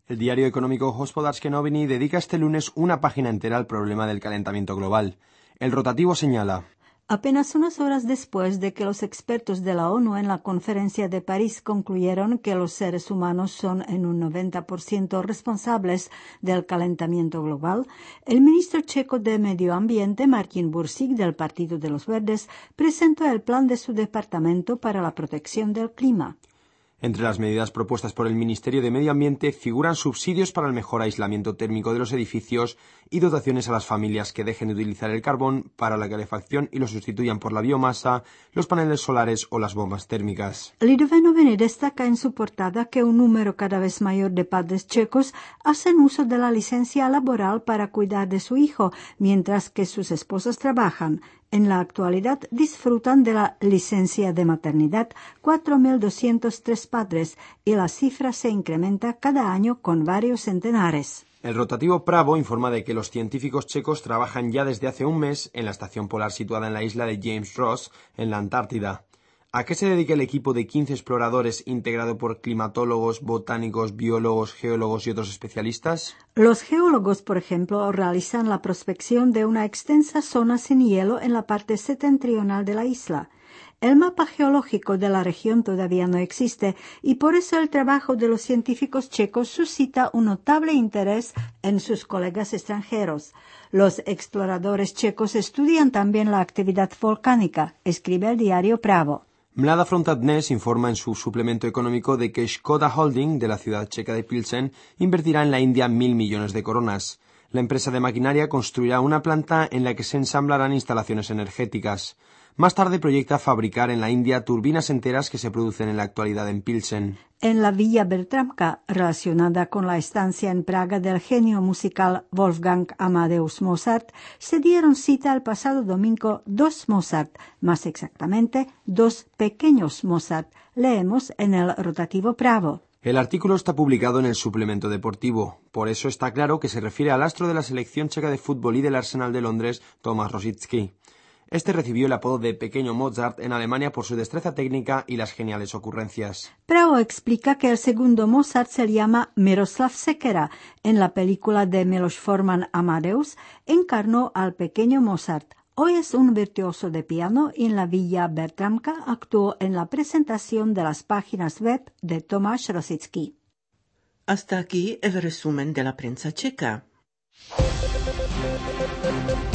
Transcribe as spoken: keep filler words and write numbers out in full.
El diario económico Hospodářské noviny dedica este lunes una página entera al problema del calentamiento global. El rotativo señala: apenas unas horas después de que los expertos de la ONU en la conferencia de París concluyeron que los seres humanos son en un noventa por ciento responsables del calentamiento global, el ministro checo de Medio Ambiente, Martin Bursík, del Partido de los Verdes, presentó el plan de su departamento para la protección del clima. Entre las medidas propuestas por el Ministerio de Medio Ambiente figuran subsidios para el mejor aislamiento térmico de los edificios y dotaciones a las familias que dejen de utilizar el carbón para la calefacción y lo sustituyan por la biomasa, los paneles solares o las bombas térmicas. Lidové noviny destaca en su portada que un número cada vez mayor de padres checos hacen uso de la licencia laboral para cuidar de su hijo, mientras que sus esposas trabajan. En la actualidad disfrutan de la licencia de maternidad cuatro mil doscientos tres padres y la cifra se incrementa cada año con varios centenares. El rotativo Pravo informa de que los científicos checos trabajan ya desde hace un mes en la estación polar situada en la isla de James Ross, en la Antártida. ¿A qué se dedica el equipo de quince exploradores integrado por climatólogos, botánicos, biólogos, geólogos y otros especialistas? Los geólogos, por ejemplo, realizan la prospección de una extensa zona sin hielo en la parte septentrional de la isla. El mapa geológico de la región todavía no existe y por eso el trabajo de los científicos checos suscita un notable interés en sus colegas extranjeros. Los exploradores checos estudian también la actividad volcánica, escribe el diario Pravo. Mlada Fronta Dnes informa en su suplemento económico de que Škoda Holding, de la ciudad checa de Pilsen, invertirá en la India mil millones de coronas. La empresa de maquinaria construirá una planta en la que se ensamblarán instalaciones energéticas. Más tarde proyecta fabricar en la India turbinas enteras que se producen en la actualidad en Pilsen. En la Villa Bertramka, relacionada con la estancia en Praga del genio musical Wolfgang Amadeus Mozart, se dieron cita el pasado domingo dos Mozart, más exactamente dos pequeños Mozart. Leemos en el rotativo Pravo. El artículo está publicado en el suplemento deportivo. Por eso está claro que se refiere al astro de la selección checa de fútbol y del Arsenal de Londres, Tomáš Rosický. Este recibió el apodo de Pequeño Mozart en Alemania por su destreza técnica y las geniales ocurrencias. Pravo explica que el segundo Mozart se llama Miroslav Sekera. En la película de Miloš Forman Amadeus encarnó al pequeño Mozart. Hoy es un virtuoso de piano y en la Villa Bertramka actuó en la presentación de las páginas web de Tomáš Rosický. Hasta aquí el resumen de la prensa checa.